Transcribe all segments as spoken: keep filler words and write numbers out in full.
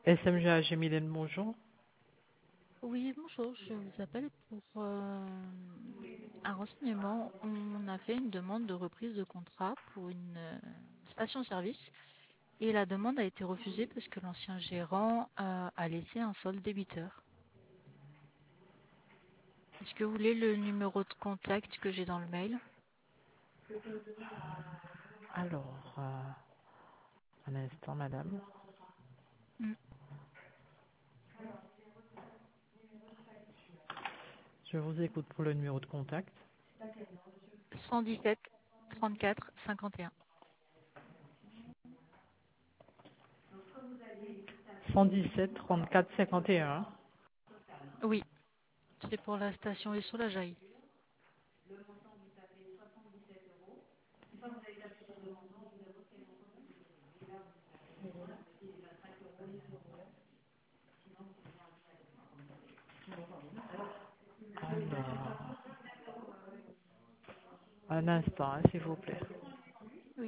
S M G A G Mylène, bonjour. Oui, bonjour, je vous appelle pour euh, un renseignement. On a fait une demande de reprise de contrat pour une euh, station-service et la demande a été refusée parce que l'ancien gérant euh, a laissé un solde débiteur. Est-ce que vous voulez le numéro de contact que j'ai dans le mail? Alors, euh, un instant, madame. Hmm. Je vous écoute pour le numéro de contact. cent dix-sept trente-quatre cinquante et un. cent dix-sept trente-quatre cinquante et un. Oui, c'est pour la station Esso La Jaille. Alors, un instant, hein, s'il vous plaît. Oui.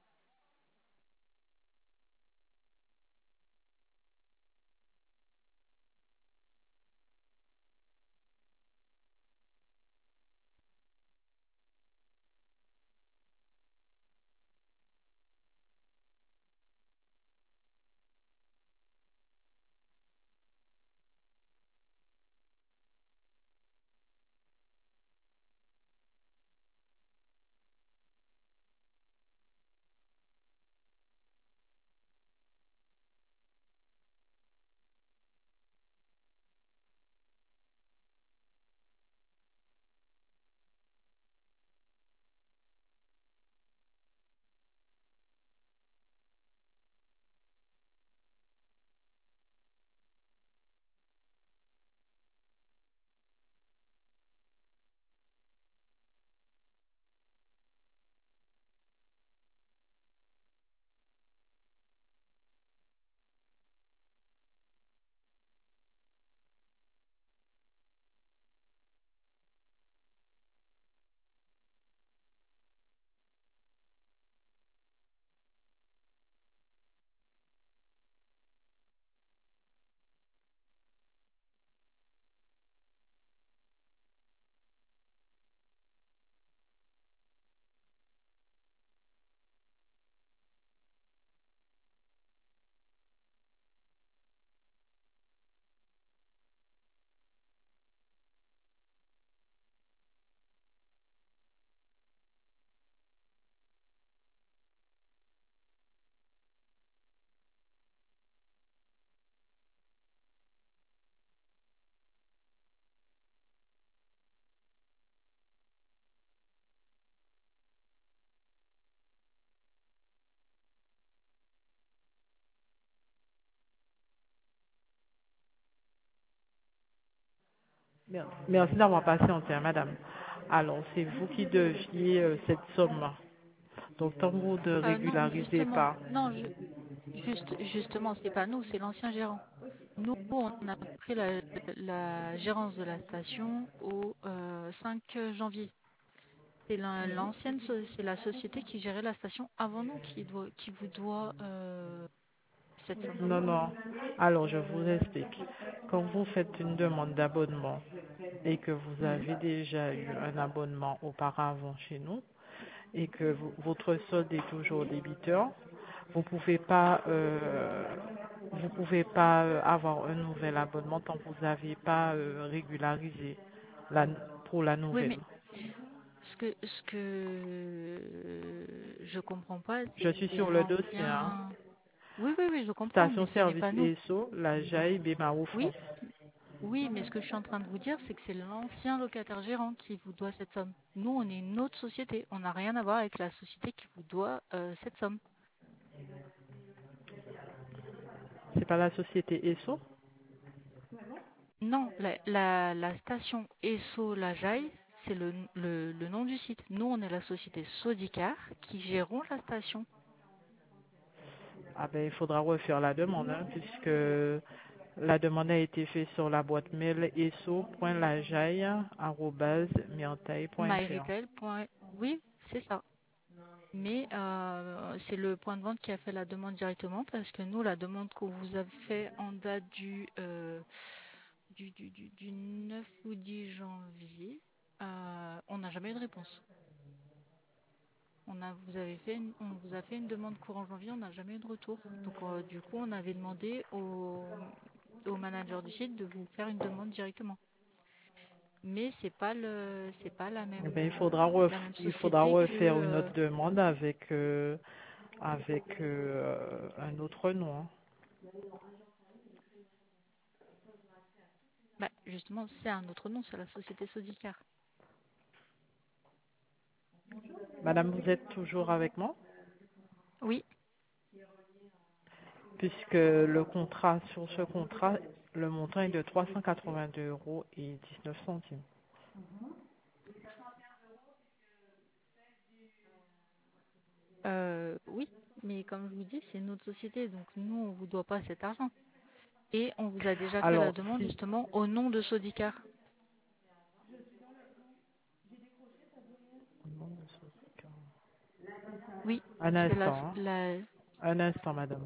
Mer- Merci d'avoir patienté, hein, madame. Alors, c'est vous qui deviez euh, cette somme. Donc, tant que vous ne Euh, non, régularisez justement, pas. non, je, juste, justement, c'est pas nous, c'est l'ancien gérant. Nous, on a pris la, la gérance de la station au euh, cinq janvier. C'est la- l'ancienne, so- c'est la société qui gérait la station avant nous qui doit, qui vous doit euh, cette somme. Non, non. Alors, je vous explique. Quand vous faites une demande d'abonnement et que vous Mhm. avez déjà eu un abonnement auparavant chez nous et que vous- votre solde est toujours débiteur, vous pouvez pas, euh, vous pouvez pas euh, avoir un nouvel abonnement tant que vous n'avez pas euh, régularisé la, pour la Oui, nouvelle. mais ce que ce que euh, je comprends pas, c'est Je que suis c'est sur le dossier, hein. l'ancien. Oui, oui, oui, je comprends, mais ce n'est Station-service pas nous. E S O, la Jaille, Bémaro, Oui, France. oui, mais ce que je suis en train de vous dire, c'est que c'est l'ancien locataire gérant qui vous doit cette somme. Nous, on est une autre société. On n'a rien à voir avec la société qui vous doit euh, cette somme. C'est pas la société E S O? Non, la, la, la station Esso Lajaille, c'est le, le, le nom du site. Nous, on est la société Sodicar qui gérons la station. Ah ben, il faudra refaire la demande, hein, puisque la demande a été faite sur la boîte mail eso point lajaille arobase mirtaille point fr. MyRetail. Oui, c'est ça. Mais euh, c'est le point de vente qui a fait la demande directement parce que nous, la demande qu'on vous a fait en date du, euh, du, du, du, du neuf ou dix janvier, euh, on n'a jamais eu de réponse. On a, vous avez fait une, on vous a fait une demande courant janvier, on n'a jamais eu de retour. Donc euh, du coup, on avait demandé au, au manager du site de vous faire une demande directement. Mais c'est pas le, c'est pas la Eh même, ben, il faudra euh, ref- la même il faudra société que. refaire une euh, autre demande avec euh, avec euh, un autre nom, hein. Bah, justement, c'est un autre nom, c'est la société Sodicar. Madame, vous êtes toujours avec moi? Oui. Puisque le contrat, sur ce contrat, le montant est de trois cent quatre-vingt-deux euros et dix-neuf centimes. Euh, oui, mais comme je vous dis, c'est notre société, donc nous, on vous doit pas cet argent. Et on vous a déjà fait la Alors, demande si... justement au nom de Sodicar. Oui, Un c'est la, instant, hein. la. Un instant, madame.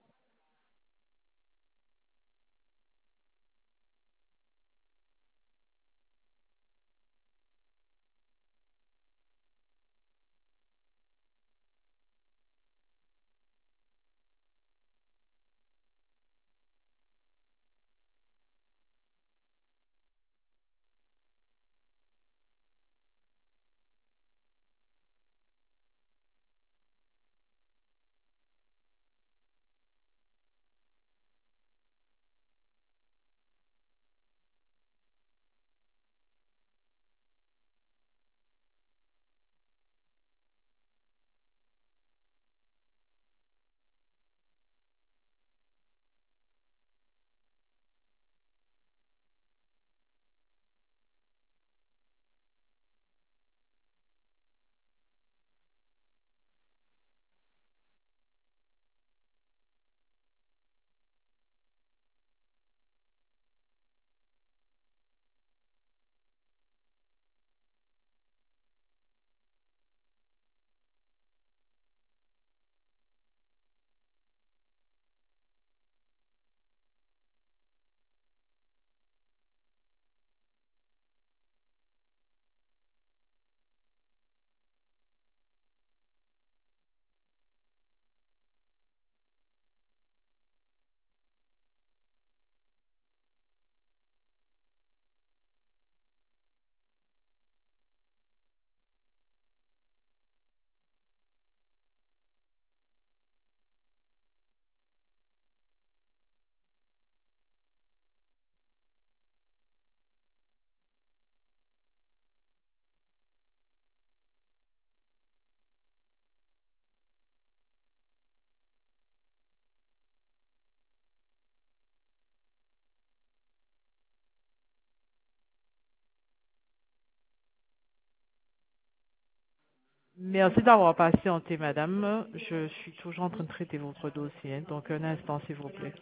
Merci d'avoir patienté, madame. Je suis toujours en train de traiter votre dossier. Donc, un instant, s'il vous plaît.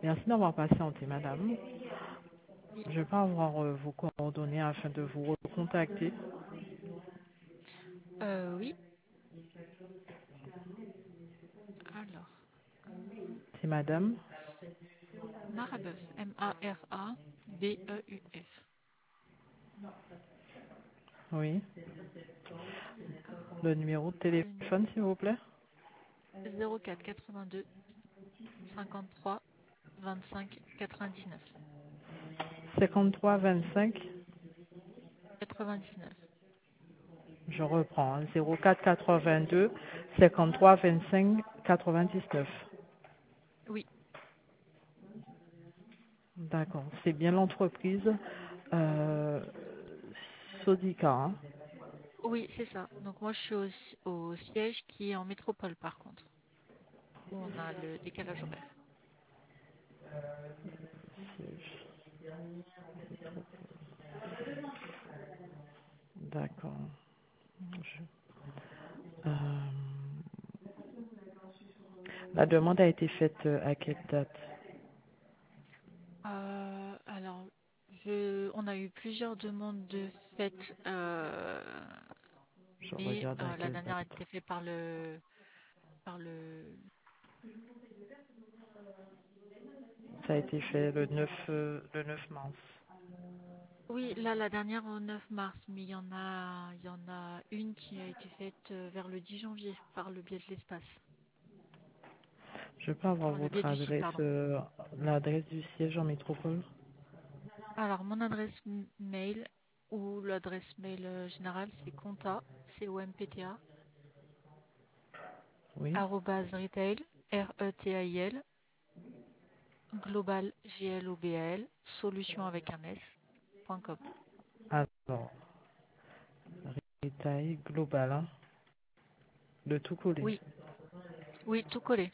Merci d'avoir patienté, madame. Oui. Je vais avoir euh, vos coordonnées afin de vous recontacter. Euh, oui. Alors, C'est madame. Marabeuf, M A R A B E U F. Oui. Le numéro de Le téléphone, s'il vous plaît. zéro quatre quatre-vingt-deux cinquante-trois vingt-cinq quatre-vingt-dix-neuf. cinquante-trois vingt-cinq. quatre-vingt-dix-neuf. Je reprends. hein, zéro quatre quatre-vingt-deux cinquante-trois vingt-cinq quatre-vingt-dix-neuf. Oui, D'accord. C'est bien l'entreprise euh, Sodica. hein. oui, c'est ça. Donc moi je suis au, si- au siège qui est en métropole par contre, où on a le décalage horaire. D'accord. Je- euh, La demande a été faite euh, à quelle date? Euh, alors, je, on a eu plusieurs demandes de fête, euh, Je mais regarde à euh, la quelle dernière a date. été faite par le, par le. Ça a été fait le neuf, euh, le neuf mars. Oui, là la dernière au neuf mars, mais il y en a, il y en a une qui a été faite euh, vers le dix janvier par le biais de l'espace, Je peux avoir par le biais votre du site, adresse, pardon. euh, l'adresse du siège en métropole? Alors mon adresse m- mail ou l'adresse mail euh, générale, c'est compta, c o m p t a Oui. arobase retail, r e t a i l global g l o b a l solution avec un s point com. Alors, détail global, hein, de tout coller. Oui, oui, tout collé.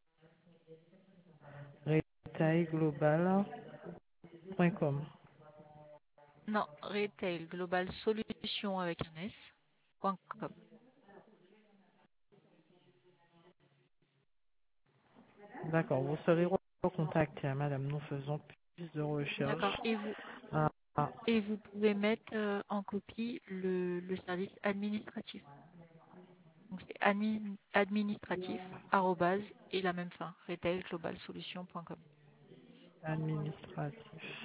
Détail global point com. Non, retail global solution avec un s point com. D'accord, vous serez recontacté, hein, madame. Nous faisons plus de D'accord. recherches. Et vous Ah, ah, et vous pouvez mettre euh, en copie le, le service administratif. Donc c'est admin, administratif arrobase et la même fin retail global solution point com. administratif.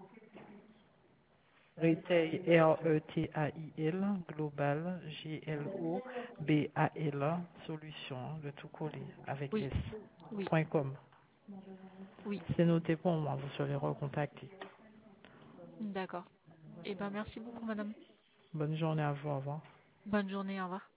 Retail, R-E-T-A-I-L, global, G-L-O-B-A-L, solution, hein, de tout coller, avec Oui, S, oui, point com. oui. C'est noté pour moi, vous serez recontacté. D'accord. Eh ben merci beaucoup, madame. Bonne journée à vous, au revoir. Bonne journée, au revoir.